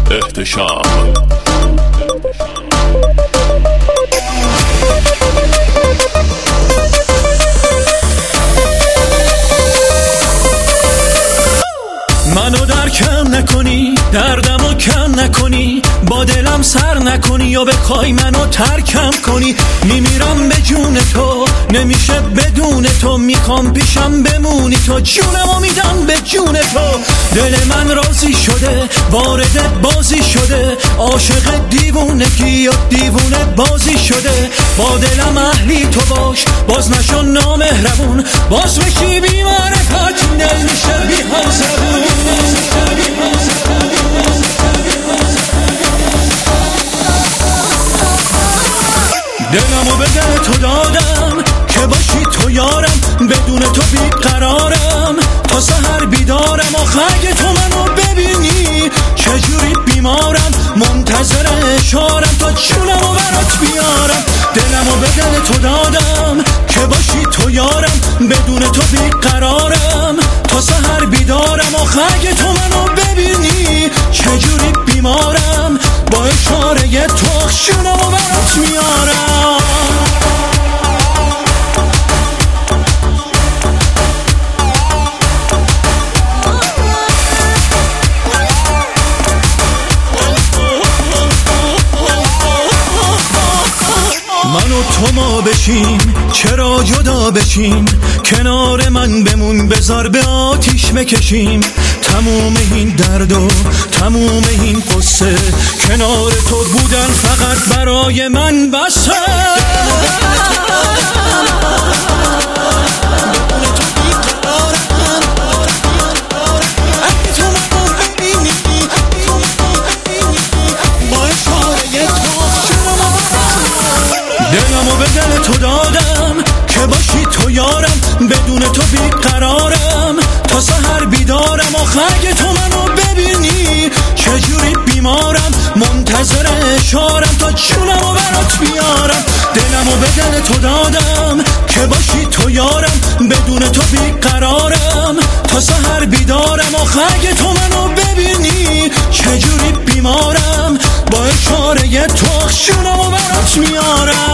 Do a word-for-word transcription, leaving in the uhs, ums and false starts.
احتشام. منو درکم نکنی، دردمو کم نکنی، با دلم سر نکنی یا بخوای منو ترکم کنی. میمیرم به جون تو، نمیشه بدون تو، میخوام پیشم بمونی تو، جونمو میدم به جون تو. دل من راضی شده، وارد بازی شده، عاشق دیوونگی یا دیوونه بازی شده. با دلم اهلی تو باش، باز نشو نامهربون، باز بشی بی معرفت، دل میشه بی حوزبون. دلمو به دل تو دادم که باشی تو یارم، بدون تو بیقرارم، تا سحر بیدارم. آخه اگه تو منو ببینی چجوری بیمارم، منتظر اشارم تا جونمو برات بیارم. دلمو به دل تو دادم که باشی تو یارم، بدون تو بیقرارم، تا سحر بیدارم. آخه اگه تو منو ببینی چجوری بیمارم، با اشاره تو جونمو برات میارم. من و تو ما بشیم، چرا جدا بشیم، کنار من بمون، بذار به آتیش بکشیم. تموم این درد و تموم این قصه، کنار تو بودن فقط برای من بسه. دلمو به دل تو دادم که باشی تو یارم، بدون تو بیقرارم، تا سحر بیدارم. آخه اگه تو منو ببینی چجوری بیمارم، منتظر اشارم تا جونمو برات بیارم. دلمو به دل تو دادم که باشی تو یارم، بدون تو بیقرارم، تا سحر بیدارم. آخه اگه تو منو ببینی چجوری بیمارم، با اشاره تو جونمو برات میارم.